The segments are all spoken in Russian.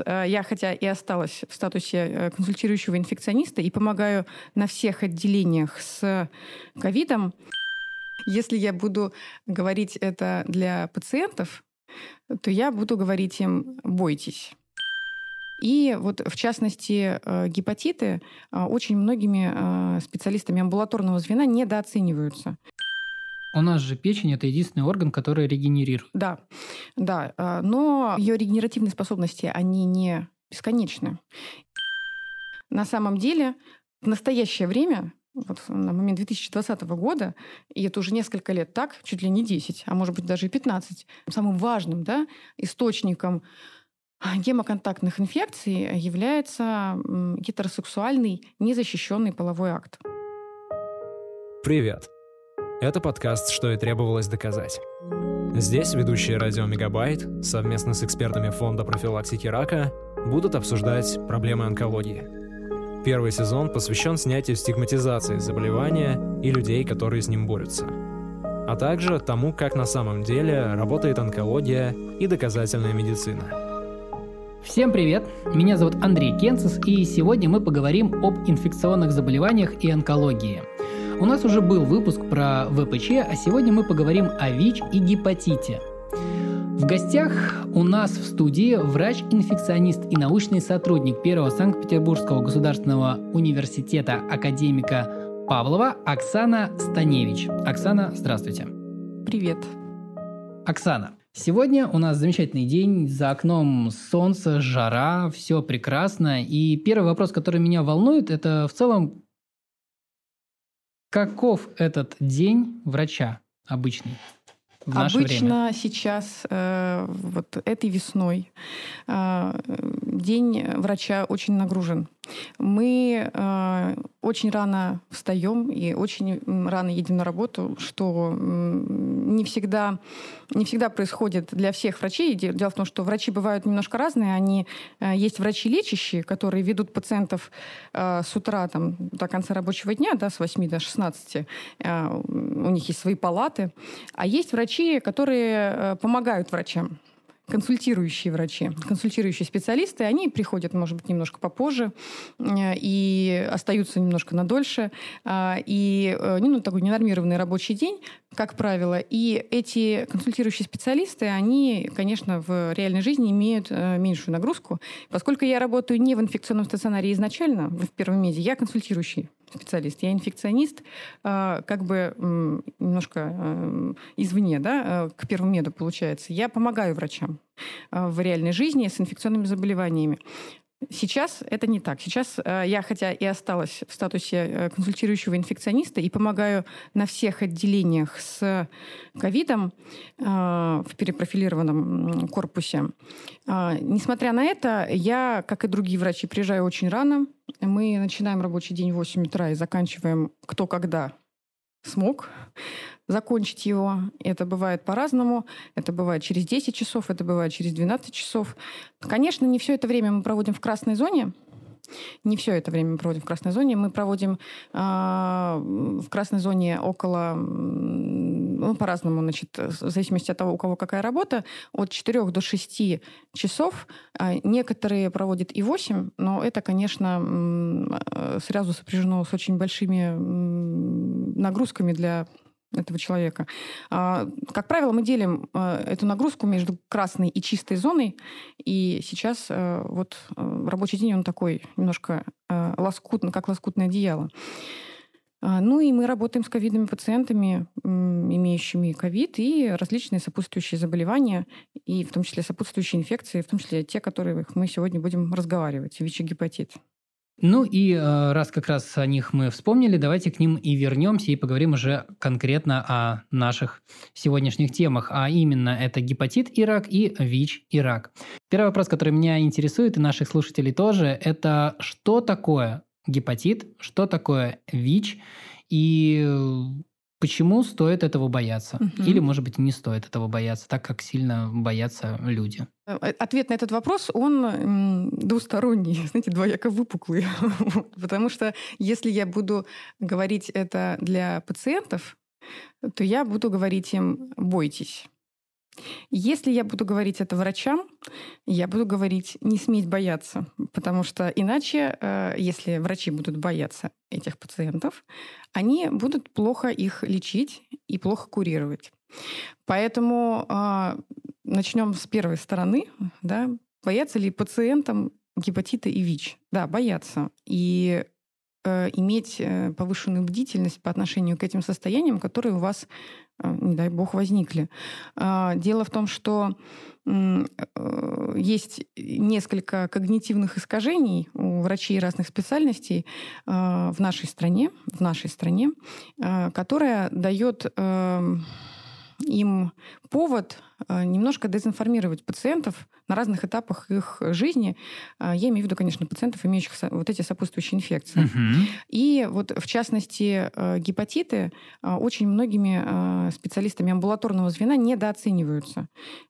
я, хотя и осталась в статусе консультирующего инфекциониста и помогаю на всех отделениях с ковидом, если я буду говорить это для пациентов, то я буду говорить им «бойтесь». И вот, в частности, гепатиты очень многими специалистами амбулаторного звена недооцениваются. У нас же печень – это единственный орган, который регенерирует. Да, но ее регенеративные способности, они не бесконечны. На самом деле, в настоящее время, вот на момент 2020 года, и это уже несколько лет так, чуть ли не 10, а может быть даже и 15, самым важным источником гемоконтактных инфекций является гетеросексуальный незащищенный половой акт. Привет! Это подкаст «Что и требовалось доказать». Здесь ведущие радио «Мегабайт» совместно с экспертами Фонда профилактики рака будут обсуждать проблемы онкологии. Первый сезон посвящен снятию стигматизации заболевания и людей, которые с ним борются, а также тому, как на самом деле работает онкология и доказательная медицина. Всем привет! Меня зовут Андрей Кенцес, и сегодня мы поговорим об инфекционных заболеваниях и онкологии. У нас уже был выпуск про ВПЧ, а сегодня мы поговорим о ВИЧ и гепатите. В гостях у нас в студии врач-инфекционист и научный сотрудник Первого Санкт-Петербургского государственного университета академика Павлова Оксана Станевич. Оксана, здравствуйте. Привет. Оксана, сегодня у нас замечательный день, за окном солнце, жара, все прекрасно. И первый вопрос, который меня волнует, это в целом, каков этот день врача обычный в наше время? Обычно сейчас, вот этой весной, день врача очень нагружен. Мы очень рано встаем и очень рано едем на работу, что не всегда происходит для всех врачей. Дело в том, что врачи бывают немножко разные. Есть врачи лечащие, которые ведут пациентов с утра до конца рабочего дня, с 8 до 16. У них есть свои палаты. А есть врачи, которые помогают врачам. Консультирующие врачи, консультирующие специалисты, они приходят, может быть, немножко попозже и остаются немножко надольше. И такой ненормированный рабочий день, как правило. И эти консультирующие специалисты, они, конечно, в реальной жизни имеют меньшую нагрузку. Поскольку я работаю не в инфекционном стационаре изначально, в Первом меде, я консультирующий специалист. Я инфекционист, немножко извне, к Первому меду получается. Я помогаю врачам в реальной жизни с инфекционными заболеваниями. Сейчас это не так. Сейчас я, хотя и осталась в статусе консультирующего инфекциониста и помогаю на всех отделениях с ковидом в перепрофилированном корпусе. Несмотря на это, я, как и другие врачи, приезжаю очень рано. Мы начинаем рабочий день в 8 утра и заканчиваем кто когда смог закончить его. Это бывает по-разному. Это бывает через 10 часов, это бывает через 12 часов. Конечно, не все это время мы проводим в красной зоне. Не все это время мы проводим в красной зоне. Мы проводим в красной зоне около, по-разному, в зависимости от того, у кого какая работа, от 4 до 6 часов. Некоторые проводят и 8, но это, конечно, сразу сопряжено с очень большими нагрузками для этого человека. Как правило, мы делим эту нагрузку между красной и чистой зоной. И сейчас рабочий день, он такой немножко лоскутный, как лоскутное одеяло. И мы работаем с ковидными пациентами, имеющими ковид, и различные сопутствующие заболевания, и в том числе сопутствующие инфекции, в том числе те, о которых мы сегодня будем разговаривать, ВИЧ и гепатит. Раз как раз о них мы вспомнили, давайте к ним и вернемся и поговорим уже конкретно о наших сегодняшних темах. А именно, это гепатит и рак, и ВИЧ и рак. Первый вопрос, который меня интересует, и наших слушателей тоже, это что такое гепатит, что такое ВИЧ, и почему стоит этого бояться? Или, может быть, не стоит этого бояться, так как сильно боятся люди? Ответ на этот вопрос, он двусторонний, двояко выпуклый. Потому что если я буду говорить это для пациентов, то я буду говорить им «бойтесь». Если я буду говорить это врачам, я буду говорить не сметь бояться, потому что иначе, если врачи будут бояться этих пациентов, они будут плохо их лечить и плохо курировать. Поэтому начнем с первой стороны. Да? Боятся ли пациентам гепатита и ВИЧ? Да, боятся. И иметь повышенную бдительность по отношению к этим состояниям, которые у вас, не дай бог, возникли. Дело в том, что есть несколько когнитивных искажений у врачей разных специальностей в нашей стране, которая дает им повод немножко дезинформировать пациентов на разных этапах их жизни. Я имею в виду, конечно, пациентов, имеющих вот эти сопутствующие инфекции. И вот, в частности, гепатиты очень многими специалистами амбулаторного звена недооцениваются.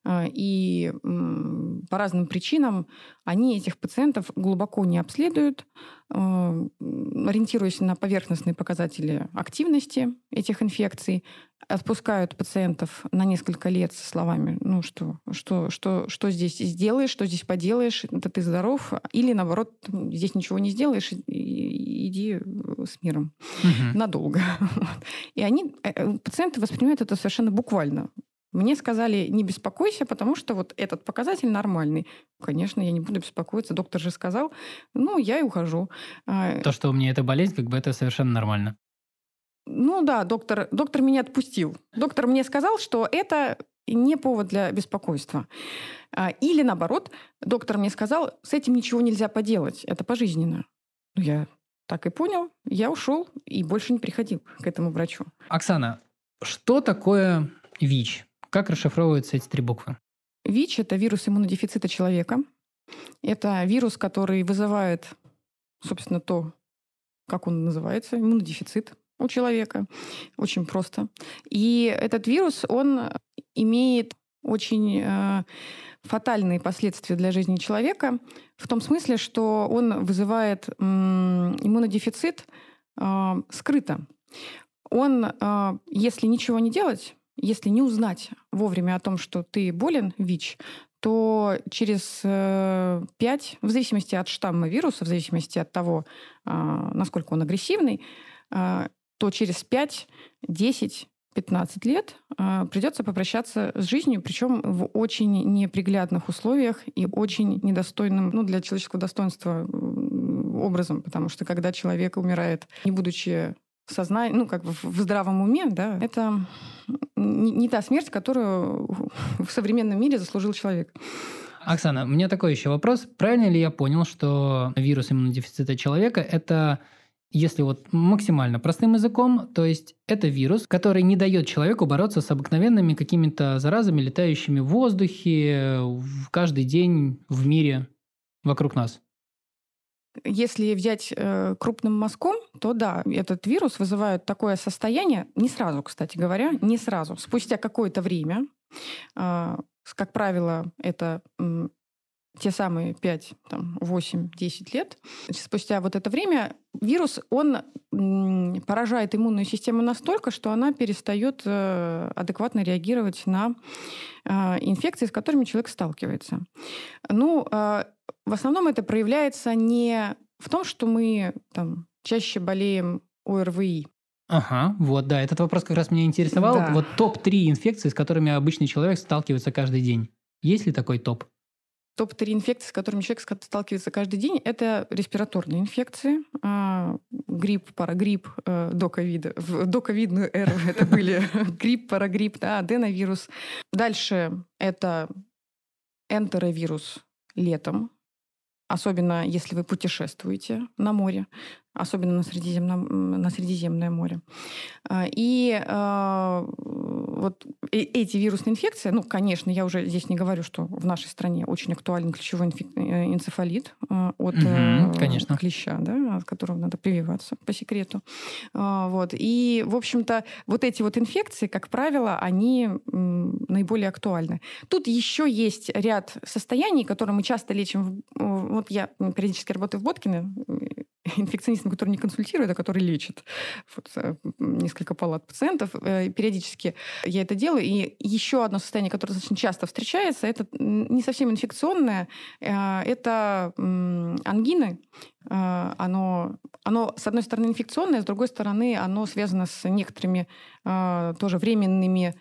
И по разным причинам они этих пациентов глубоко не обследуют, ориентируясь на поверхностные показатели активности этих инфекций, отпускают пациентов на несколько лет со словами: ну что здесь сделаешь, что здесь поделаешь, да ты здоров, или наоборот, здесь ничего не сделаешь, иди с миром надолго. И пациенты воспринимают это совершенно буквально. Мне сказали: не беспокойся, потому что вот этот показатель нормальный. Конечно, я не буду беспокоиться, доктор же сказал, я и ухожу. То, что у меня эта болезнь, это совершенно нормально. Ну да, доктор меня отпустил. Доктор мне сказал, что это не повод для беспокойства. Или наоборот, доктор мне сказал, с этим ничего нельзя поделать, это пожизненно. Я так и понял, я ушел и больше не приходил к этому врачу. Оксана, что такое ВИЧ? Как расшифровываются эти 3 буквы? ВИЧ – это вирус иммунодефицита человека. Это вирус, который вызывает, собственно, то, как он называется, иммунодефицит у человека. Очень просто. И этот вирус, он имеет очень фатальные последствия для жизни человека в том смысле, что он вызывает иммунодефицит скрыто. Он, если ничего не делать, если не узнать вовремя о том, что ты болен ВИЧ, то через 5, в зависимости от штамма вируса, в зависимости от того, насколько он агрессивный, то через 5, 10, 15 лет придется попрощаться с жизнью, причем в очень неприглядных условиях и очень недостойным для человеческого достоинства образом, потому что когда человек умирает, не будучи в здравом уме, да, это не та смерть, которую в современном мире заслужил человек. Оксана, у меня такой еще вопрос. Правильно ли я понял, что вирус иммунодефицита человека – это, если максимально простым языком, то есть это вирус, который не дает человеку бороться с обыкновенными какими-то заразами, летающими в воздухе, каждый день в мире вокруг нас? Если взять крупным мазком, то да, этот вирус вызывает такое состояние, не сразу, кстати говоря, не сразу, спустя какое-то время, как правило, это те самые 5, 8, 10 лет, спустя вот это время вирус, он поражает иммунную систему настолько, что она перестает адекватно реагировать на инфекции, с которыми человек сталкивается. В основном это проявляется не в том, что мы чаще болеем ОРВИ. Ага, этот вопрос как раз меня интересовал. Да. Топ-3 инфекции, с которыми обычный человек сталкивается каждый день. Есть ли такой топ? Топ-3 инфекции, с которыми человек сталкивается каждый день, это респираторные инфекции. Грипп, парагрипп, до ковида. В доковидную эру это были грипп, парагрипп, аденовирус. Дальше это энтеровирус летом. Особенно если вы путешествуете на море, особенно на Средиземное море. И эти вирусные инфекции, конечно, я уже здесь не говорю, что в нашей стране очень актуален ключевой энцефалит от клеща, да, от которого надо прививаться по секрету. И, в общем-то, эти инфекции, как правило, они наиболее актуальны. Тут еще есть ряд состояний, которые мы часто лечим. Я периодически работаю в Боткине, инфекционистом, который не консультирует, а который лечит. Несколько палат пациентов. Периодически я это делаю. И еще одно состояние, которое достаточно часто встречается, это не совсем инфекционное, это ангины. Оно, с одной стороны, инфекционное, с другой стороны, оно связано с некоторыми тоже временными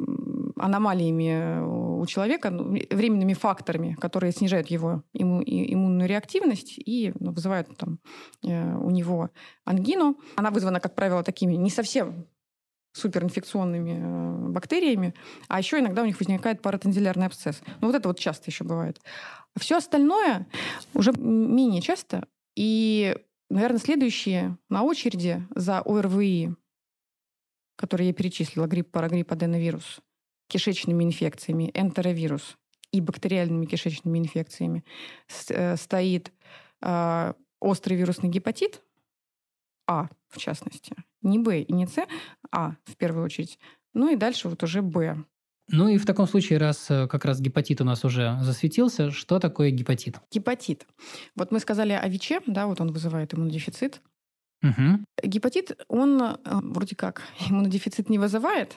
аномалиями у человека, временными факторами, которые снижают его иммунную реактивность и вызывают у него ангину. Она вызвана, как правило, такими не совсем суперинфекционными бактериями, а еще иногда у них возникает паратензилярный абсцесс. Вот это часто еще бывает. Все остальное уже менее часто. И, наверное, следующие на очереди за ОРВИ, которые я перечислила, грипп, парагрипп, аденовирус, кишечными инфекциями, энтеровирус и бактериальными кишечными инфекциями, стоит острый вирусный гепатит, А, в частности, не Б и не С, А в первую очередь, и дальше уже Б. И в таком случае, раз как раз гепатит у нас уже засветился, что такое гепатит? Гепатит. Мы сказали о ВИЧе, он вызывает иммунодефицит. Угу. Гепатит, он вроде как иммунодефицит не вызывает,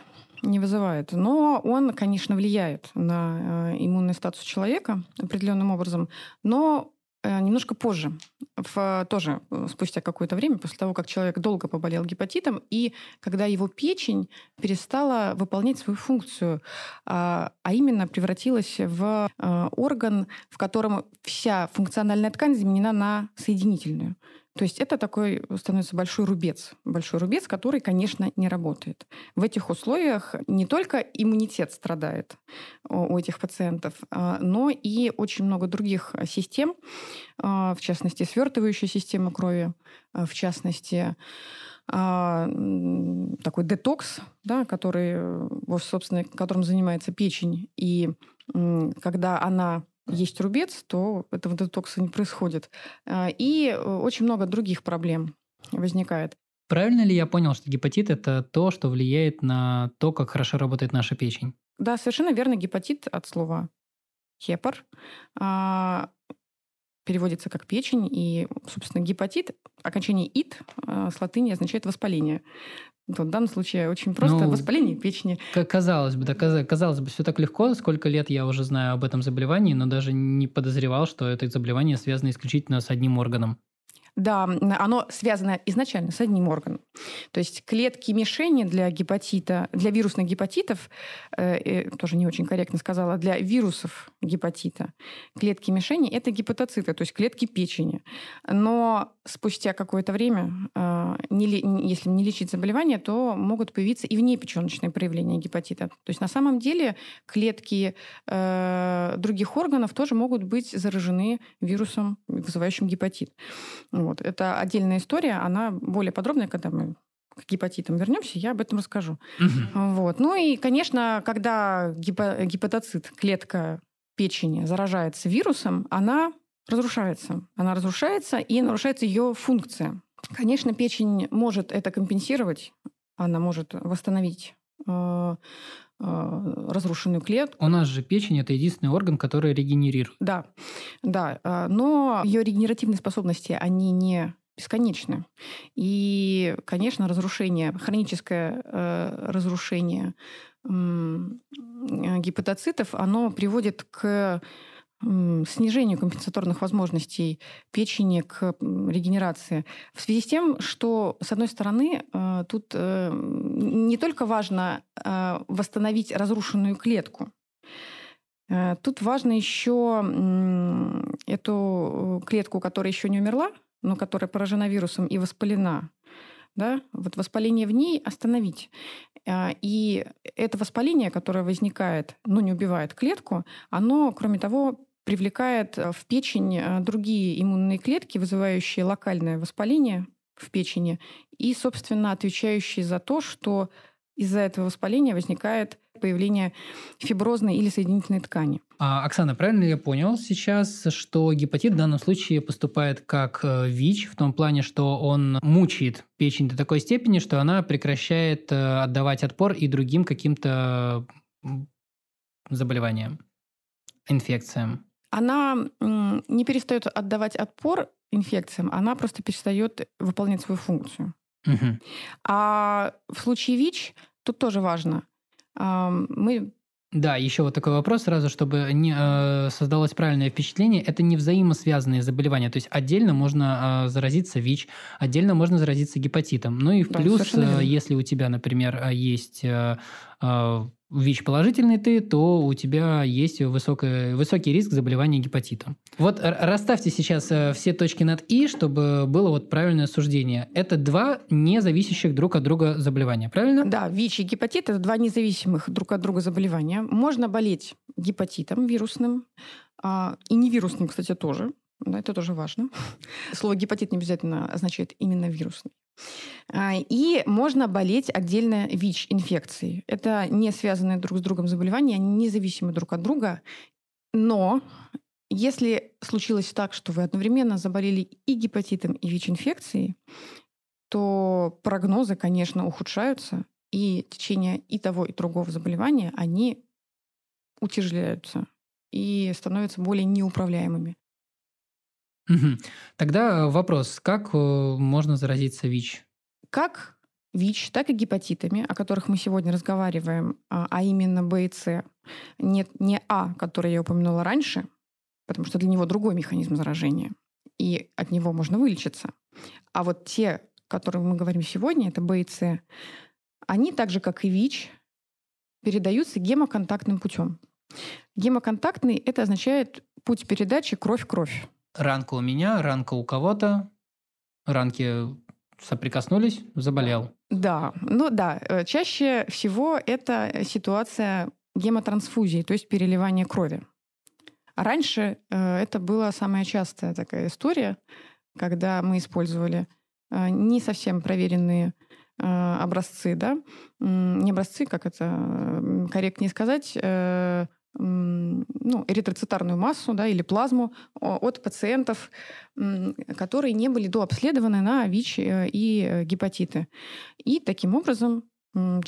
но он, конечно, влияет на иммунный статус человека определенным образом, но немножко позже, тоже спустя какое-то время, после того, как человек долго поболел гепатитом, и когда его печень перестала выполнять свою функцию, а именно превратилась в орган, в котором вся функциональная ткань заменена на соединительную. То есть это такой становится большой рубец, который, конечно, не работает. В этих условиях не только иммунитет страдает у этих пациентов, но и очень много других систем, в частности, свертывающая система крови, в частности, такой детокс, которым занимается печень. И когда есть рубец, то этого детокса не происходит. И очень много других проблем возникает. Правильно ли я понял, что гепатит – это то, что влияет на то, как хорошо работает наша печень? Да, совершенно верно. Гепатит от слова «хепар» переводится как печень. И, собственно, гепатит, окончание «ит» с латыни означает «воспаление». В данном случае очень просто воспаление печени. Казалось бы, все так легко. Сколько лет я уже знаю об этом заболевании, но даже не подозревал, что это заболевание связано исключительно с одним органом. Да, оно связано изначально с одним органом. То есть клетки мишени для гепатита, для вирусных гепатитов, тоже не очень корректно сказала, для вирусов гепатита, клетки мишени – это гепатоциты, то есть клетки печени. Но спустя какое-то время, если не лечить заболевание, то могут появиться и внепеченочные проявления гепатита. То есть на самом деле клетки других органов тоже могут быть заражены вирусом, вызывающим гепатит. Это отдельная история, она более подробная, когда мы к гепатитам вернемся, я об этом расскажу. И, конечно, когда гепатоцит, клетка печени, заражается вирусом, она разрушается. Она разрушается, и нарушается ее функция. Конечно, печень может это компенсировать, она может восстановить разрушенную клетку. У нас же печень – это единственный орган, который регенерирует. Да, но ее регенеративные способности, они не бесконечны. И, конечно, хроническое разрушение гепатоцитов, оно приводит к снижению компенсаторных возможностей печени к регенерации. В связи с тем, что, с одной стороны, тут не только важно восстановить разрушенную клетку, тут важно еще эту клетку, которая еще не умерла, но которая поражена вирусом и воспалена, воспаление в ней остановить. И это воспаление, которое возникает, но не убивает клетку, оно, кроме того, привлекает в печень другие иммунные клетки, вызывающие локальное воспаление в печени и, собственно, отвечающие за то, что из-за этого воспаления возникает появление фиброзной или соединительной ткани. Оксана, правильно я понял сейчас, что гепатит в данном случае поступает как ВИЧ, в том плане, что он мучает печень до такой степени, что она прекращает отдавать отпор и другим каким-то заболеваниям, инфекциям? она не перестает отдавать отпор инфекциям, она просто перестает выполнять свою функцию. Мгм. А в случае ВИЧ тут тоже важно. Мы Да, еще вот такой вопрос сразу, чтобы не создалось правильное впечатление. Это не взаимосвязанные заболевания. То есть отдельно можно заразиться ВИЧ, отдельно можно заразиться гепатитом. Ну и в Да, плюс, совершенно верно. если у тебя, например, есть ВИЧ-положительный ты, то у тебя есть высокий риск заболевания гепатитом. Вот расставьте сейчас все точки над «и», чтобы было вот правильное суждение. Это два не зависящих друг от друга заболевания, правильно? Да, ВИЧ и гепатит – это два независимых друг от друга заболевания. Можно болеть гепатитом вирусным, и невирусным, кстати, тоже. Да, это тоже важно. Слово гепатит не обязательно означает именно вирусный. И можно болеть отдельно ВИЧ-инфекцией. Это не связанные друг с другом заболевания, они независимы друг от друга. Но если случилось так, что вы одновременно заболели и гепатитом, и ВИЧ-инфекцией, то прогнозы, конечно, ухудшаются, и течение и того, и другого заболевания, они утяжеляются и становятся более неуправляемыми. Мгм. Тогда вопрос, как можно заразиться ВИЧ? Как ВИЧ, так и гепатитами, о которых мы сегодня разговариваем, а именно Б и С, не А, который я упомянула раньше, потому что для него другой механизм заражения, и от него можно вылечиться. А вот те, о которых мы говорим сегодня, это Б и С, они, так же как и ВИЧ, передаются гемоконтактным путем. Гемоконтактный – это означает путь передачи кровь-кровь. Ранка у меня, ранка у кого-то, ранки соприкоснулись, заболел. Да, чаще всего это ситуация гемотрансфузии, то есть переливания крови. А раньше это была самая частая такая история, когда мы использовали не совсем проверенные образцы, да, не образцы, как это корректнее сказать, эритроцитарную массу, да, или плазму от пациентов, которые не были дообследованы на ВИЧ и гепатиты. И таким образом в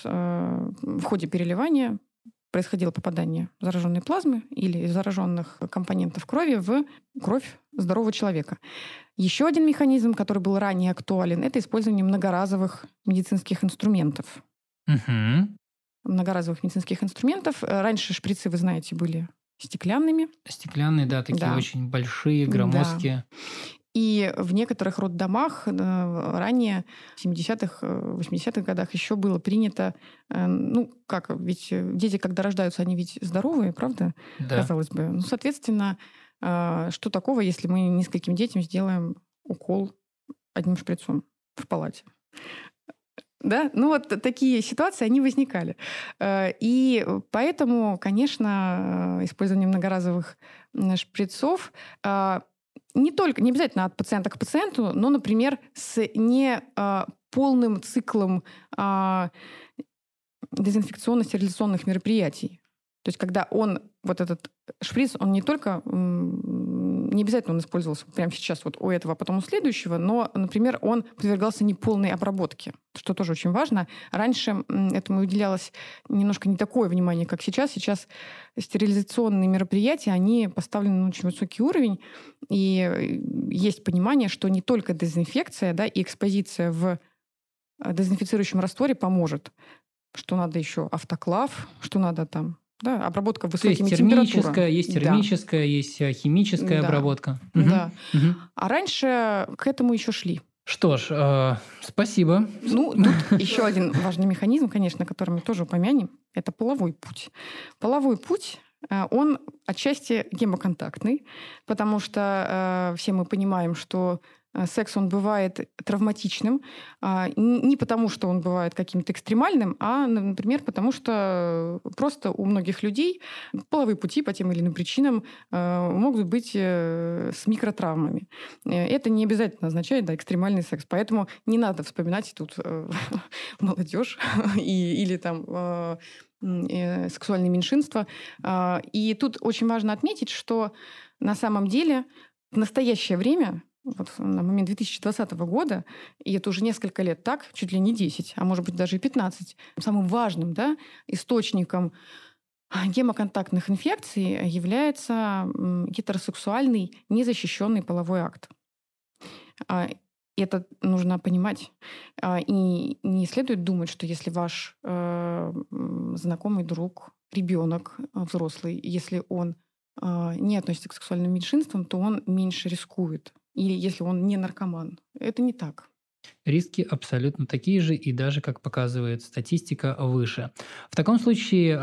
ходе переливания происходило попадание зараженной плазмы или зараженных компонентов крови в кровь здорового человека. Еще один механизм, который был ранее актуален, это использование многоразовых медицинских инструментов. Угу. Многоразовых медицинских инструментов. Раньше шприцы, вы знаете, были стеклянными. Стеклянные, да, такие Да. очень большие, громоздкие. И в некоторых роддомах ранее, в 70-х, 80-х годах еще было принято, ведь дети, когда рождаются, они ведь здоровые, правда? Да. Казалось бы. Соответственно, что такого, если мы нескольким детям сделаем укол одним шприцом в палате? Да, такие ситуации, они возникали. И поэтому, конечно, использование многоразовых шприцов не обязательно от пациента к пациенту, но, например, с неполным циклом дезинфекционно-стерилизационных мероприятий. То есть когда этот шприц, он не только, не обязательно он использовался прямо сейчас вот у этого, а потом у следующего, но, например, он подвергался неполной обработке, что тоже очень важно. Раньше этому уделялось немножко не такое внимание, как сейчас. Сейчас стерилизационные мероприятия, они поставлены на очень высокий уровень, и есть понимание, что не только дезинфекция, да, и экспозиция в дезинфицирующем растворе поможет, что надо еще автоклав, что надо там, да, обработка высокими температурами. Есть термическая, есть химическая обработка. Да. А раньше к этому еще шли. Что ж, спасибо. Тут еще один важный механизм, конечно, который мы тоже упомянем, это половой путь. Половой путь, он отчасти гемоконтактный, потому что все мы понимаем, что секс, он бывает травматичным, не потому, что он бывает каким-то экстремальным, а, например, потому что просто у многих людей половые пути по тем или иным причинам могут быть с микротравмами. Это не обязательно означает, да, экстремальный секс. Поэтому не надо вспоминать тут молодежь или там сексуальные меньшинства. И тут очень важно отметить, что на самом деле в настоящее время, вот на момент 2020 года, и это уже несколько лет так, чуть ли не 10, а может быть даже и 15, самым важным, да, источником гемоконтактных инфекций является гетеросексуальный незащищенный половой акт. Это нужно понимать. И не следует думать, что если ваш знакомый друг, ребенок взрослый, если он не относится к сексуальным меньшинствам, то он меньше рискует. Или если он не наркоман. Это не так. Риски абсолютно такие же, и даже, как показывает статистика, выше. В таком случае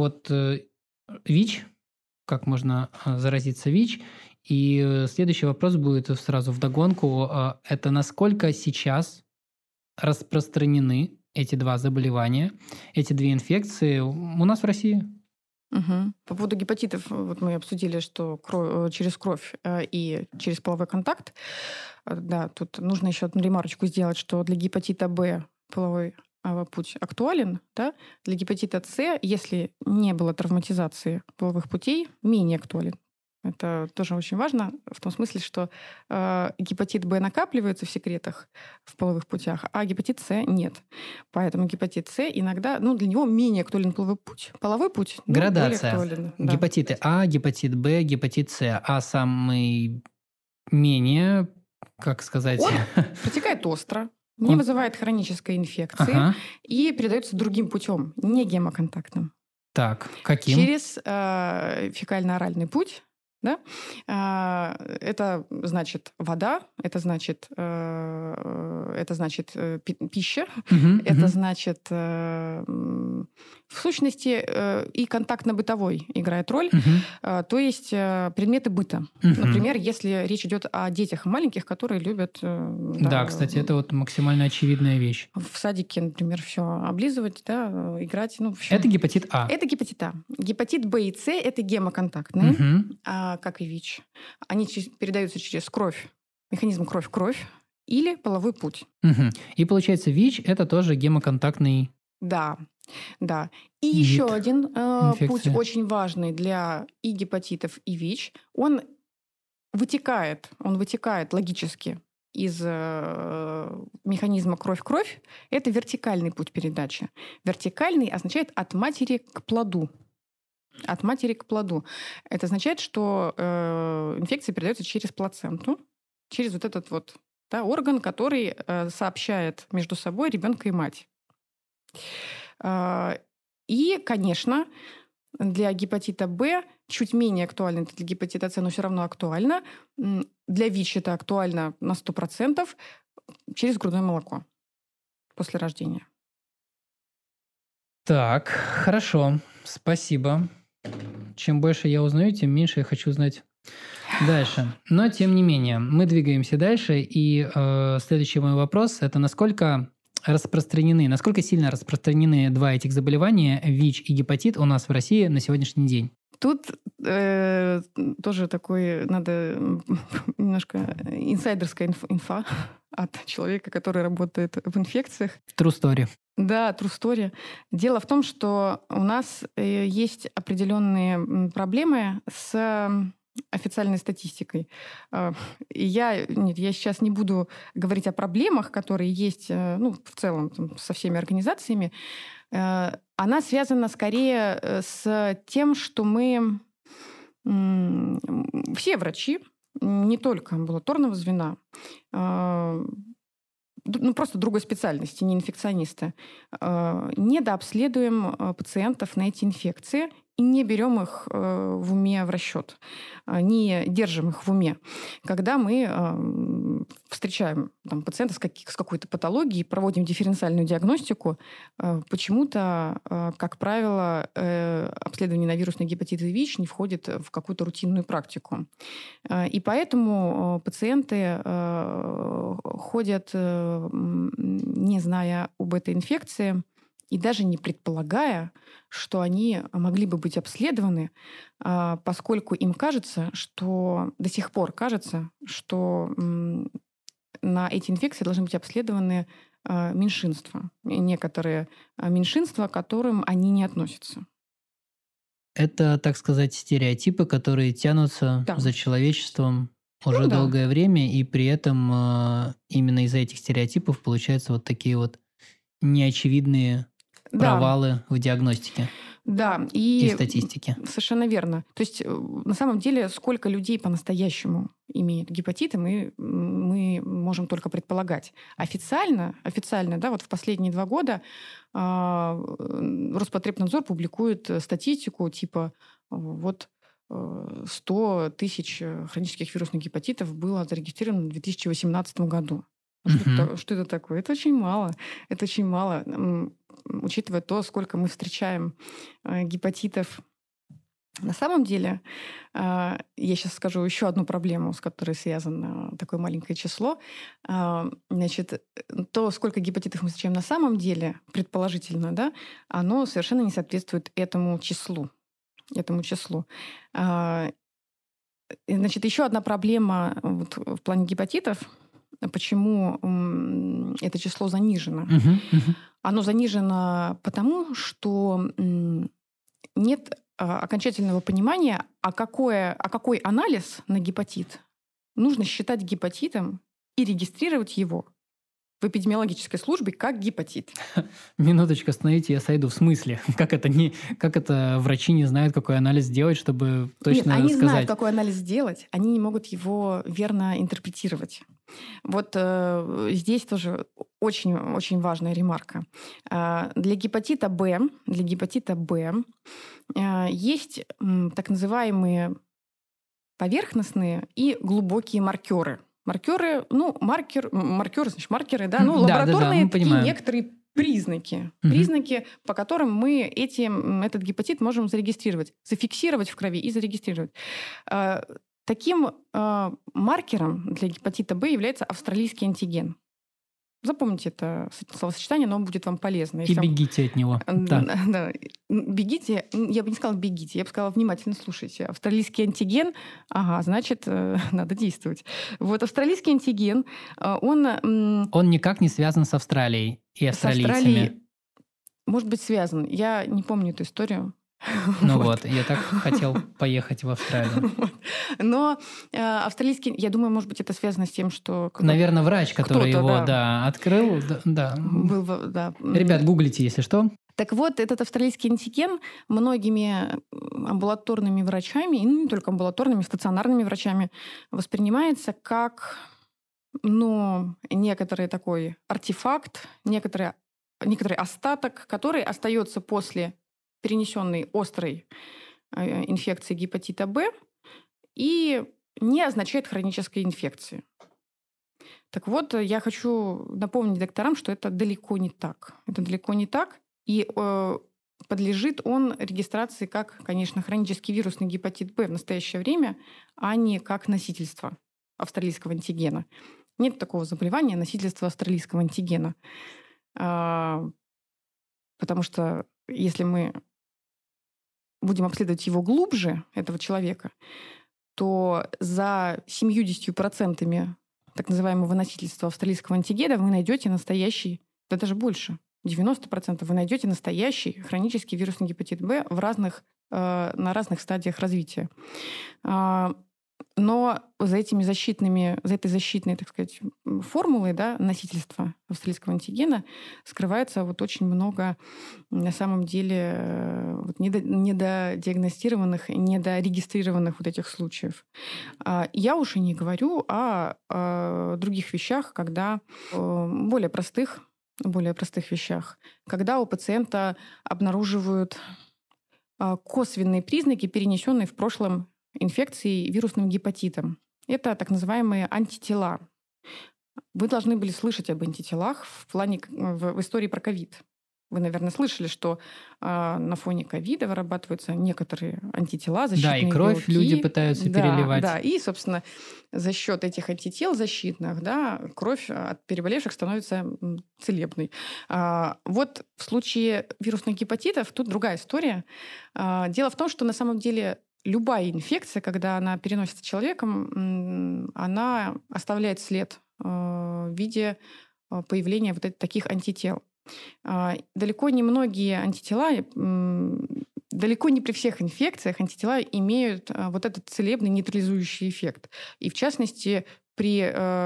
ВИЧ, как можно заразиться ВИЧ? И следующий вопрос будет сразу вдогонку. Это насколько сейчас распространены эти два заболевания, эти две инфекции у нас в России? Угу. По поводу гепатитов, вот мы обсудили, что через кровь и через половой контакт. Да, тут нужно еще одну ремарочку сделать, что для гепатита Б половой путь актуален, да? Для гепатита С, если не было травматизации половых путей, менее актуален. Это тоже очень важно в том смысле, что гепатит Б накапливается в секретах в половых путях, а гепатит С нет. Поэтому гепатит С иногда, для него менее актуален половой путь. Половой путь градация. Более актуален. Да. Гепатиты А, гепатит Б, гепатит С. А самый менее, как сказать... Он протекает остро, не вызывает хронической инфекции и передается другим путем, не гемоконтактным. Так, каким? Через фекально-оральный путь. Да? Это значит вода, это значит пища, это значит в сущности и контактно-бытовой играет роль, то есть предметы быта. Например, если речь идет о детях маленьких, которые любят... Да, кстати, это вот максимально очевидная вещь. В садике, например, все облизывать, да, играть. Это гепатит А. Это гепатит А. Гепатит Б и С – это гемоконтактные, как и ВИЧ. Они передаются через кровь, механизм кровь-кровь или половой путь. И получается, ВИЧ – это тоже гемоконтактный... Да. И еще один путь очень важный для и гепатитов, и ВИЧ. Он вытекает логически из механизма кровь-кровь. Это вертикальный путь передачи. Вертикальный означает от матери к плоду. От матери к плоду. Это означает, что инфекция передается через плаценту, через вот этот орган, который сообщает между собой ребенка и мать. И, конечно, для гепатита Б чуть менее актуально, это для гепатита С, но все равно актуально. Для ВИЧ это актуально на 100% через грудное молоко после рождения. Так, хорошо, спасибо. Чем больше я узнаю, тем меньше я хочу узнать дальше. Но, тем не менее, мы двигаемся дальше. И следующий мой вопрос – это насколько сильно распространены два этих заболевания, ВИЧ и гепатит, у нас в России на сегодняшний день? Тут тоже надо немножко инсайдерская инфа от человека, который работает в инфекциях. True story. Да, true story. Дело в том, что у нас есть определенные проблемы с официальной статистикой. Я сейчас не буду говорить о проблемах, которые есть в целом со всеми организациями. Она связана скорее с тем, что мы все врачи, не только амбулаторного звена, просто другой специальности, не инфекционисты, недообследуем пациентов на эти инфекции и не берем их в уме в расчет, не держим их в уме. Когда мы встречаем пациента с какой-то патологией, проводим дифференциальную диагностику, почему-то, как правило, обследование на вирусный гепатит и ВИЧ не входит в какую-то рутинную практику. И поэтому пациенты ходят, не зная об этой инфекции, и даже не предполагая, что они могли бы быть обследованы, поскольку им кажется, что до сих пор кажется, что на эти инфекции должны быть обследованы меньшинства, некоторые меньшинства, к которым они не относятся. Это, так сказать, стереотипы, которые тянутся за человечеством уже долгое время, и при этом именно из-за этих стереотипов получаются вот такие вот неочевидные провалы в диагностике. Да, и статистики. Совершенно верно. То есть, на самом деле, сколько людей по-настоящему имеют гепатиты, мы можем только предполагать. Официально, да, вот в последние 2 года Роспотребнадзор публикует статистику типа вот 100 тысяч хронических вирусных гепатитов было зарегистрировано в 2018 году. Что это такое? Это очень мало. Это очень мало, учитывая то, сколько мы встречаем гепатитов. На самом деле, я сейчас скажу еще одну проблему, с которой связано такое маленькое число. Значит, то, сколько гепатитов мы встречаем на самом деле, предположительно, да, оно совершенно не соответствует этому числу. Значит, еще одна проблема вот в плане гепатитов. Почему это число занижено? Оно занижено потому, что нет окончательного понимания, а какой анализ на гепатит нужно считать гепатитом и регистрировать его в эпидемиологической службе как гепатит. Минуточку, остановите, я сойду. В смысле? Как это врачи не знают, какой анализ сделать, чтобы точно сказать? Нет, они знают, какой анализ сделать, они не могут его верно интерпретировать. Вот здесь тоже очень важная ремарка. Для гепатита Б есть так называемые поверхностные и глубокие маркеры. Маркеры, значит, маркеры, да, лабораторные такие некоторые признаки, по которым мы этот гепатит можем зарегистрировать, зафиксировать в крови и зарегистрировать. Таким маркером для гепатита Б является австралийский антиген. Запомните это словосочетание, оно будет вам полезно. И бегите от него. Да. Бегите, я бы не сказала бегите, я бы сказала внимательно слушайте. Австралийский антиген, значит, надо действовать. Вот австралийский антиген, Он никак не связан с Австралией и австралийцами. Может быть, связан. Я не помню эту историю. Я так хотел поехать в Австралию. Но австралийский, я думаю, может быть, это связано с тем, что... Наверное, врач, который его открыл. Да. Ребят, гуглите, если что. Так вот, этот австралийский антиген многими амбулаторными врачами, и не только амбулаторными, стационарными врачами, воспринимается как некоторый такой артефакт, некоторый остаток, который остается после перенесенной острой инфекции гепатита Б и не означает хронической инфекции. Так вот, я хочу напомнить докторам, что это далеко не так. И подлежит он регистрации как, конечно, хронический вирусный гепатит Б в настоящее время, а не как носительство австралийского антигена. Нет такого заболевания носительства австралийского антигена. Потому что если мы будем обследовать его глубже, этого человека, то за 70% так называемого носительства австралийского антигена вы найдете настоящий, да даже больше, 90% вы найдете настоящий хронический вирусный гепатит Б на разных стадиях развития. Но за этой защитной, так сказать, формулой, да, носительства австралийского антигена скрывается вот очень много, на самом деле, недодиагностированных, недорегистрированных вот этих случаев. Я уж и не говорю о других вещах, когда более простых вещах, когда у пациента обнаруживают косвенные признаки, перенесенные в прошлом инфекции вирусным гепатитом. Это так называемые антитела. Вы должны были слышать об антителах в истории про ковид. Вы, наверное, слышали, что на фоне ковида вырабатываются некоторые антитела, защитные белки. Да, и кровь люди пытаются переливать. Да, и, собственно, за счет этих антител защитных, да, кровь от переболевших становится целебной. Вот в случае вирусных гепатитов тут другая история. Дело в том, что на самом деле любая инфекция, когда она переносится человеком, она оставляет след в виде появления таких антител. Далеко не многие антитела, далеко не при всех инфекциях антитела имеют вот этот целебный нейтрализующий эффект. И в частности, при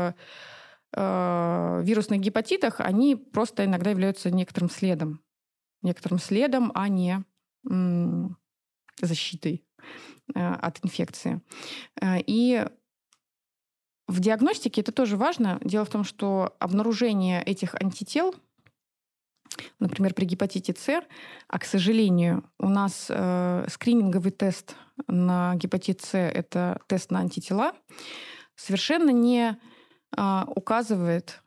вирусных гепатитах они просто иногда являются некоторым следом, а не защитой от инфекции. И в диагностике это тоже важно. Дело в том, что обнаружение этих антител, например, при гепатите С, а, к сожалению, у нас скрининговый тест на гепатит С — это тест на антитела, совершенно не указывает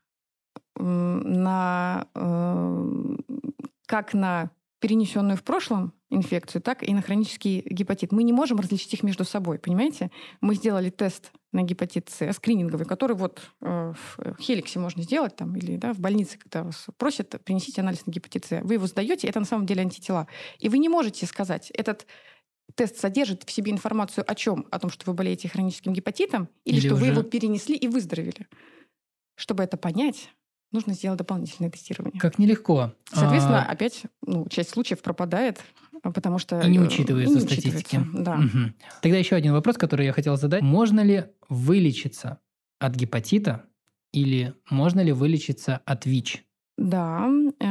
на как на перенесенную в прошлом инфекцию, так и на хронический гепатит. Мы не можем различить их между собой, понимаете? Мы сделали тест на гепатит С, скрининговый, который вот в Хеликсе можно сделать, там, или в больнице, когда вас просят, принесите анализ на гепатит С. Вы его сдаете, это на самом деле антитела. И вы не можете сказать, этот тест содержит в себе информацию о чем? О том, что вы болеете хроническим гепатитом, или что вы его перенесли и выздоровели. Чтобы это понять, нужно сделать дополнительное тестирование. Как нелегко. Соответственно, опять часть случаев пропадает, потому что... И не учитывается в статистике. Да. Угу. Тогда еще один вопрос, который я хотел задать. Можно ли вылечиться от гепатита или можно ли вылечиться от ВИЧ? Да.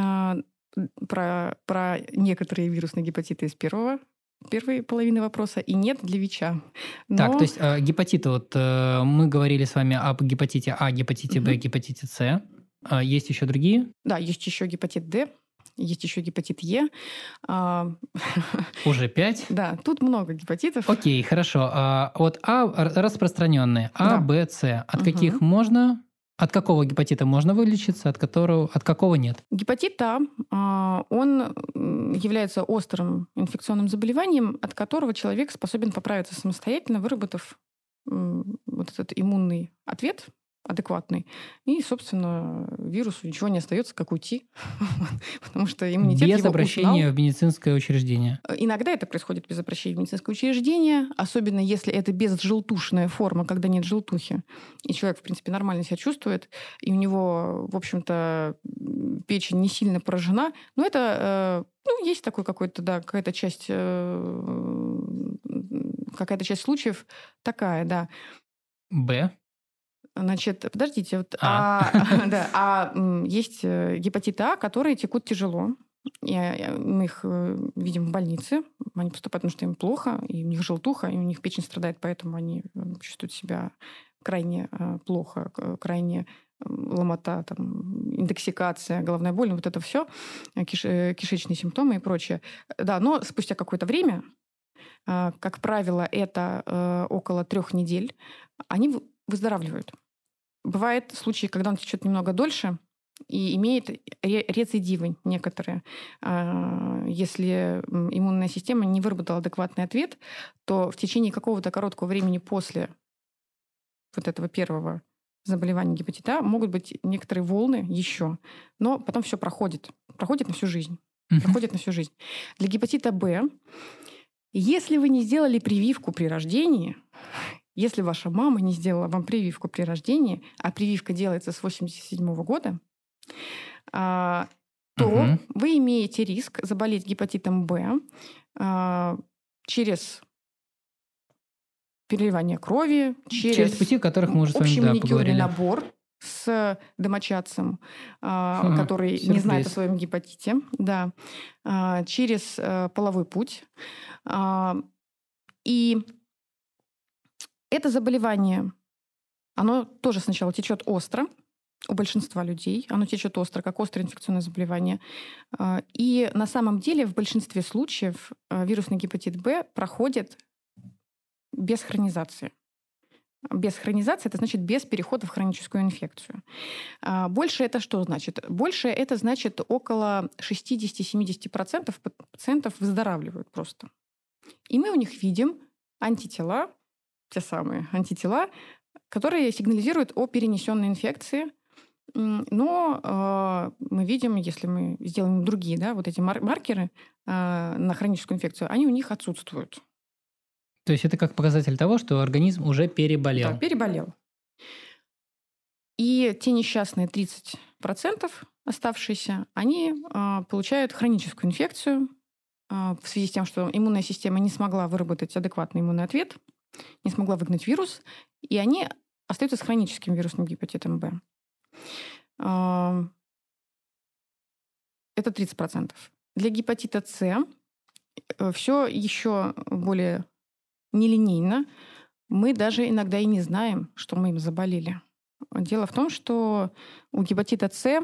Про некоторые вирусные гепатиты из первой половины вопроса и нет для ВИЧа. Так, то есть гепатиты, вот мы говорили с вами об гепатите А, гепатите Б, гепатите С. Есть еще другие? Да, есть еще гепатит Д, есть еще гепатит Е. Уже 5? Да, тут много гепатитов. Окей, хорошо. Вот А распространенные, А, Да. Б, С. От каких можно? От какого гепатита можно вылечиться, от какого нет? Гепатит А, он является острым инфекционным заболеванием, от которого человек способен поправиться самостоятельно, выработав вот этот иммунный ответ адекватный. И, собственно, вирусу ничего не остается, как уйти, потому что иммунитет без его обращения узнал. в медицинское учреждение. Иногда это происходит без обращения в медицинское учреждение, особенно если это безжелтушная форма, когда нет желтухи. И человек, в принципе, нормально себя чувствует, и у него, в общем-то, печень не сильно поражена. Но это, есть такой какой-то, какая-то часть случаев такая, да. Б. Значит, подождите, есть гепатиты А, которые текут тяжело. Мы их видим в больнице. Они поступают, потому что им плохо, и у них желтуха, и у них печень страдает, поэтому они чувствуют себя крайне плохо, крайне ломота, интоксикация, головная боль, вот это все, кишечные симптомы и прочее. Да, но спустя какое-то время, как правило, это около 3 недель, они выздоравливают. Бывают случаи, когда он течет немного дольше и имеет рецидивы некоторые. Если иммунная система не выработала адекватный ответ, то в течение какого-то короткого времени после вот этого первого заболевания гепатита могут быть некоторые волны еще, но потом все проходит на всю жизнь. Проходит на всю жизнь. Для гепатита Б, если вы не сделали прививку при рождении, если ваша мама не сделала вам прививку при рождении, а прививка делается с 1987 года, то вы имеете риск заболеть гепатитом Б через переливание крови, через пути, о которых мы уже с общий вами маникюрный поговорили. набор с домочадцем, который не знает о своем гепатите, через половой путь. И это заболевание, оно тоже сначала течет остро у большинства людей. Оно течет остро, как острое инфекционное заболевание. И на самом деле в большинстве случаев вирусный гепатит Б проходит без хронизации. Без хронизации — это значит без перехода в хроническую инфекцию. Больше это что значит? Больше это значит около 60-70% пациентов выздоравливают просто. И мы у них видим антитела, те самые антитела, которые сигнализируют о перенесенной инфекции. Но мы видим, если мы сделаем другие, вот эти маркеры на хроническую инфекцию, они у них отсутствуют. То есть это как показатель того, что организм уже переболел. Да, переболел. И те несчастные 30% оставшиеся, они получают хроническую инфекцию в связи с тем, что иммунная система не смогла выработать адекватный иммунный ответ, не смогла выгнать вирус, и они остаются с хроническим вирусным гепатитом Б. Это 30%. Для гепатита С все еще более нелинейно. Мы даже иногда и не знаем, что мы им заболели. Дело в том, что у гепатита С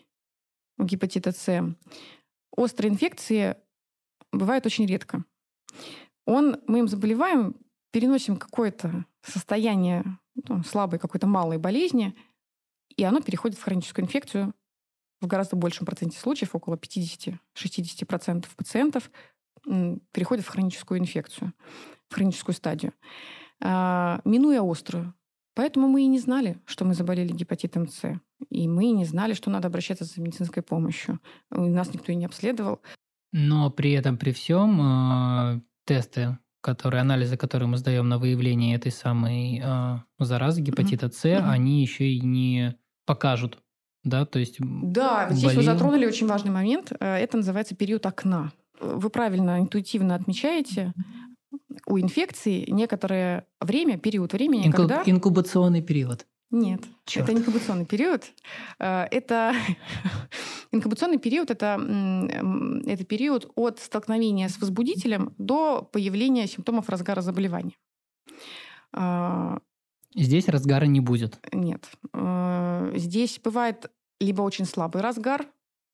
острые инфекции бывают очень редко. Мы им заболеваем, переносим какое-то состояние слабой, какой-то малой болезни, и оно переходит в хроническую инфекцию в гораздо большем проценте случаев, около 50-60% пациентов переходят в хроническую инфекцию, в хроническую стадию, минуя острую. Поэтому мы и не знали, что мы заболели гепатитом С. И мы не знали, что надо обращаться за медицинской помощью. Нас никто и не обследовал. Но при этом, при всем, тесты, анализы, которые мы сдаем на выявление этой самой заразы, гепатита С, они еще и не покажут. Да, то есть да, здесь вы затронули очень важный момент. Это называется период окна. Вы правильно, интуитивно отмечаете, у инфекции некоторое время, период времени, когда... Инкубационный период. Нет, это не инкубационный период. Инкубационный период – это период от столкновения с возбудителем до появления симптомов разгара заболевания. Здесь разгара не будет? Нет. Здесь бывает либо очень слабый разгар,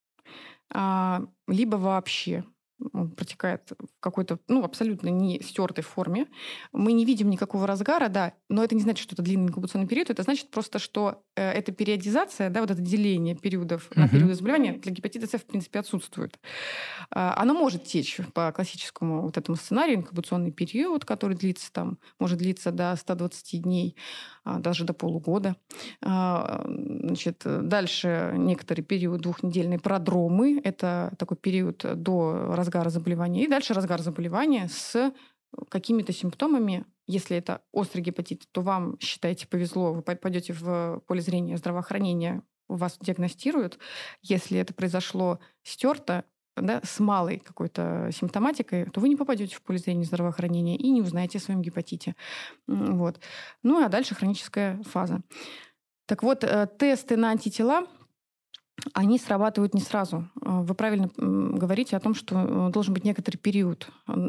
либо вообще он протекает в какой-то абсолютно не стертой форме. Мы не видим никакого разгара, да, но это не значит, что это длинный инкубационный период. Это значит просто, что эта периодизация, да, вот это деление периодов на периоды заболевания для гепатита С в принципе отсутствует. Оно может течь по классическому вот этому сценарию, инкубационный период, который может длиться до 120 дней, даже до полугода. Значит, дальше некоторый период двухнедельной продромы. Это такой период до разгара заболевания. И дальше разгар заболевания с какими-то симптомами. Если это острый гепатит, то вам, считайте, повезло, вы попадете в поле зрения здравоохранения, вас диагностируют. Если это произошло стерто, да, с малой какой-то симптоматикой, то вы не попадете в поле зрения здравоохранения и не узнаете о своем гепатите. Вот. А дальше хроническая фаза. Так вот, тесты на антитела, они срабатывают не сразу. Вы правильно говорите о том, что должен быть некоторый период.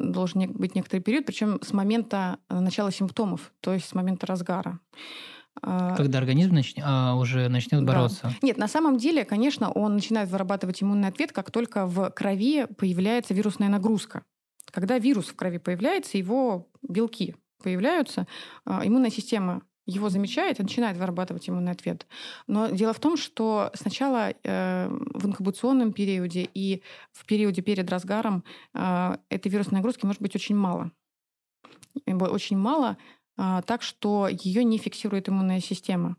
Причем с момента начала симптомов, то есть с момента разгара. Когда организм уже начнет бороться. Да. Нет, на самом деле, конечно, он начинает вырабатывать иммунный ответ, как только в крови появляется вирусная нагрузка. Когда вирус в крови появляется, его белки появляются, иммунная система его замечает и начинает вырабатывать иммунный ответ. Но дело в том, что сначала в инкубационном периоде и в периоде перед разгаром этой вирусной нагрузки может быть очень мало. Очень мало, так что ее не фиксирует иммунная система.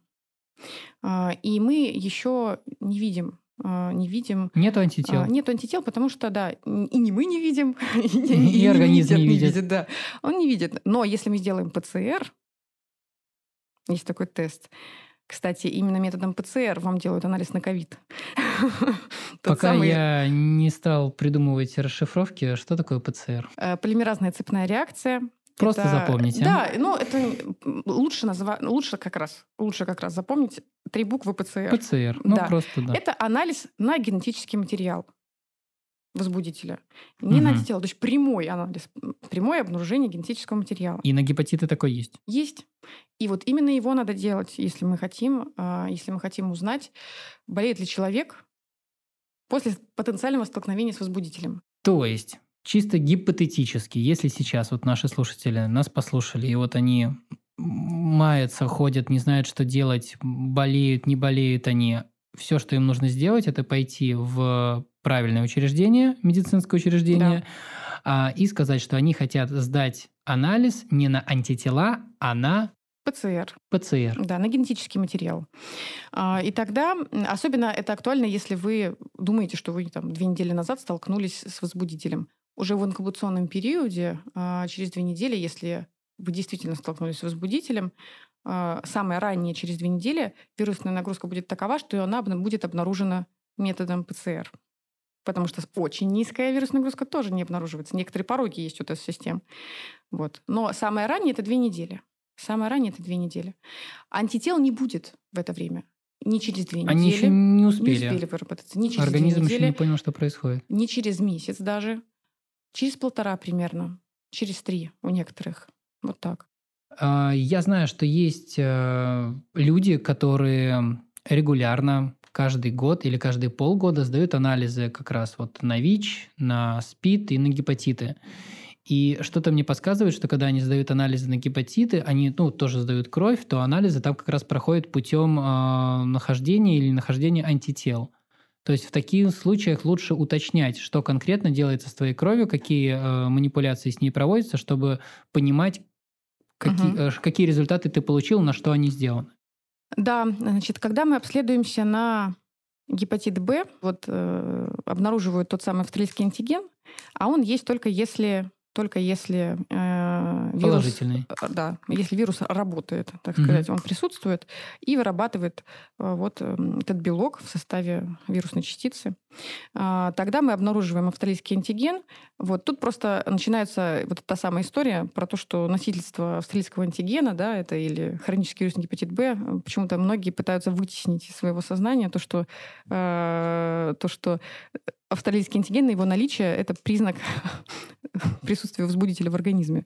И мы еще не видим. Нету антител. Нету антител, потому что, да, и не мы не видим, и организм не видит. Да. Он не видит. Но если мы сделаем ПЦР, есть такой тест. Кстати, именно методом ПЦР вам делают анализ на ковид. Пока я не стал придумывать расшифровки, что такое ПЦР? Полимеразная цепная реакция. Просто запомните. Да, это лучше как раз запомнить 3 буквы ПЦР. ПЦР, просто да. Это анализ на генетический материал возбудителя. Не на антитела, то есть прямой анализ, прямое обнаружение генетического материала. И на гепатиты такой есть? Есть. И вот именно его надо делать, если мы хотим узнать, болеет ли человек после потенциального столкновения с возбудителем. То есть, чисто гипотетически, если сейчас наши слушатели нас послушали, и они маятся, ходят, не знают, что делать, болеют, не болеют они, все, что им нужно сделать, это пойти в правильное учреждение, медицинское учреждение, и сказать, что они хотят сдать анализ не на антитела, а на ПЦР. Да, на генетический материал. И тогда, особенно это актуально, если вы думаете, что вы 2 недели назад столкнулись с возбудителем. Уже в инкубационном периоде, через 2 недели, если вы действительно столкнулись с возбудителем, самое раннее через 2 недели вирусная нагрузка будет такова, что она будет обнаружена методом ПЦР. Потому что очень низкая вирусная нагрузка тоже не обнаруживается. Некоторые пороги есть у тест-систем. Вот. Но самое раннее – это 2 недели. Антител не будет в это время. Ни через 2 недели. Они еще не успели. Не успели выработаться. Ни через Организм 2 недели. еще не понял, что происходит. Ни через месяц даже. Через 1,5 примерно. Через 3 у некоторых. Вот так. Я знаю, что есть люди, которые регулярно каждый год или каждые полгода сдают анализы как раз вот на ВИЧ, на СПИД и на гепатиты. И что-то мне подсказывает, что когда они сдают анализы на гепатиты, они тоже сдают кровь, то анализы там как раз проходят путем нахождения антител. То есть в таких случаях лучше уточнять, что конкретно делается с твоей кровью, какие манипуляции с ней проводятся, чтобы понимать, какие результаты ты получил, на что они сделаны. Да, значит, когда мы обследуемся на гепатит Б, обнаруживают тот самый австралийский антиген, а он есть только если вирус, положительный. Да, если вирус работает, так сказать, он присутствует и вырабатывает этот белок в составе вирусной частицы. Тогда мы обнаруживаем австралийский антиген. Тут просто начинается та самая история про то, что носительство австралийского антигена, да, это или хронический вирусный гепатит Б, почему-то многие пытаются вытеснить из своего сознания то, что австралийский антиген, его наличие — это признак присутствия возбудителя в организме.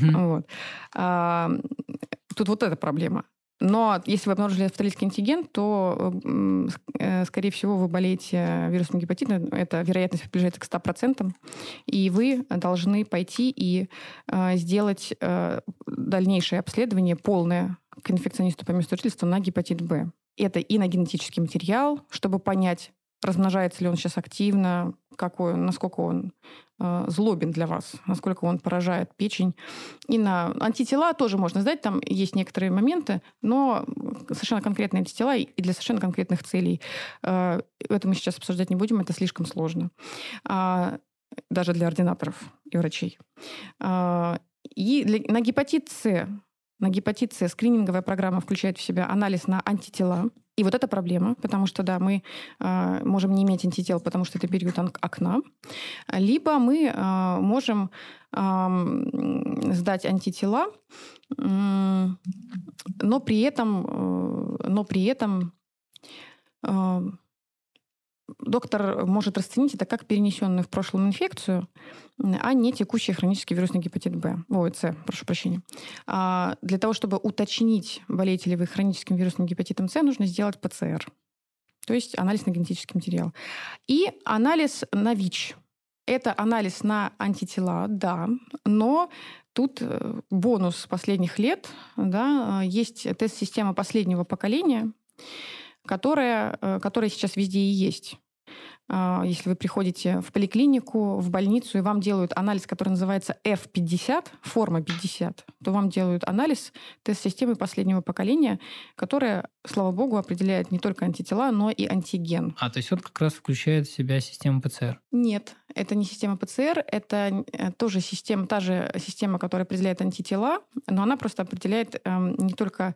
Тут эта проблема. Но если вы обнаружили австралийский антиген, то, скорее всего, вы болеете вирусным гепатитом. Эта вероятность приближается к 100%. И вы должны пойти и сделать дальнейшее обследование, полное, к инфекционисту по месту жительства на гепатит Б. Это и на генетический материал, чтобы понять, размножается ли он сейчас активно, насколько он злобен для вас, насколько он поражает печень. И на антитела тоже можно сдать, там есть некоторые моменты, но совершенно конкретные антитела и для совершенно конкретных целей. Это мы сейчас обсуждать не будем, это слишком сложно. Даже для ординаторов и врачей. На гепатит С скрининговая программа включает в себя анализ на антитела. И это проблема, потому что, да, мы можем не иметь антител, потому что это период окна. Либо мы можем сдать антитела, но при этом доктор может расценить это как перенесенную в прошлом инфекцию, а не текущий хронический вирусный гепатит С, прошу прощения. Для того, чтобы уточнить, болеете ли вы хроническим вирусным гепатитом С, нужно сделать ПЦР, то есть анализ на генетический материал. И анализ на ВИЧ. Это анализ на антитела, да, но тут бонус последних лет, да, есть тест-система последнего поколения, которая сейчас везде и есть. Если вы приходите в поликлинику, в больницу, и вам делают анализ, который называется F50, форма 50, то вам делают анализ тест-системы последнего поколения, которая, слава богу, определяет не только антитела, но и антиген. То есть он как раз включает в себя систему ПЦР? Нет, это не система ПЦР, это тоже та же система, которая определяет антитела, но она просто определяет не только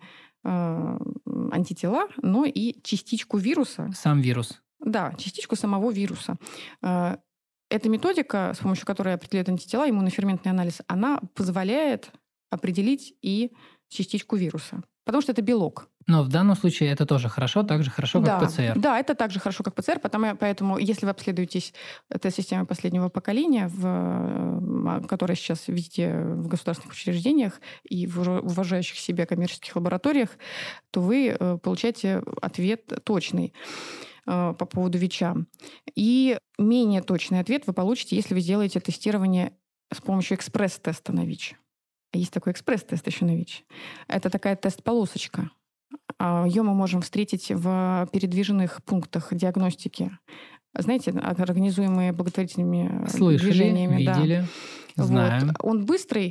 антитела, но и частичку вируса. Сам вирус. Да, частичку самого вируса. Эта методика, с помощью которой определяют антитела, иммуноферментный анализ, она позволяет определить и частичку вируса. Потому что это белок. Но в данном случае это тоже хорошо, так же хорошо, как ПЦР. Да, это так же хорошо, как ПЦР. Поэтому, если вы обследуетесь тест-системой последнего поколения, которая сейчас везде в государственных учреждениях и в уважающих себя коммерческих лабораториях, то вы получаете ответ точный по поводу ВИЧа. И менее точный ответ вы получите, если вы сделаете тестирование с помощью экспресс-теста на ВИЧ. Есть такой экспресс-тест еще на ВИЧ. Это такая тест-полосочка. Ее мы можем встретить в передвижных пунктах диагностики. Знаете, организуемые благотворительными движениями. Видели, знаем. Он быстрый,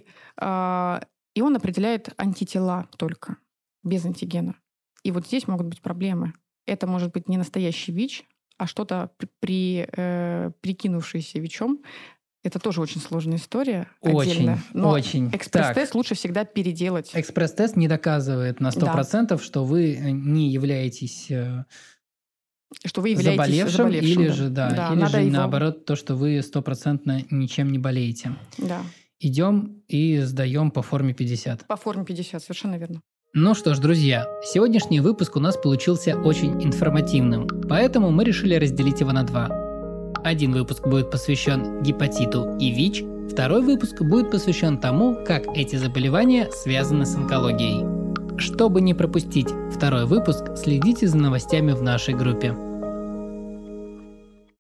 и он определяет антитела только, без антигена. И здесь могут быть проблемы. Это может быть не настоящий ВИЧ, а что-то прикинувшееся ВИЧом. Это тоже очень сложная история. Отдельно. Но экспресс-тест лучше всегда переделать. Экспресс-тест не доказывает на 100%, что вы не являетесь заболевшим, или же наоборот, то, что вы 100% ничем не болеете. Да. Идем и сдаем по форме 50. По форме 50, совершенно верно. Ну что ж, друзья, сегодняшний выпуск у нас получился очень информативным, поэтому мы решили разделить его на 2. Один выпуск будет посвящен гепатиту и ВИЧ, второй выпуск будет посвящен тому, как эти заболевания связаны с онкологией. Чтобы не пропустить второй выпуск, следите за новостями в нашей группе.